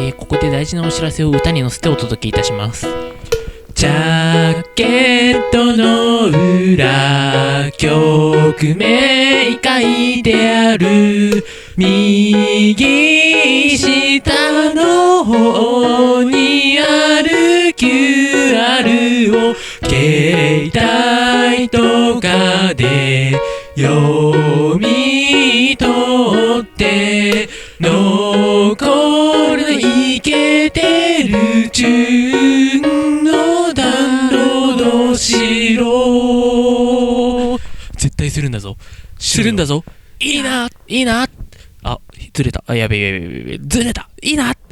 ここで大事なお知らせを歌に乗せてお届けいたします。 ジャケットの裏、曲名書いてある。右下の方にある QR を携帯とかで読み取って残るイケてるチューンのダウンロードしろ。 絶対するんだぞ。 するんだぞ。 いいな、いいな。あ、ずれた。あ、やべえ、ずれた。いいな。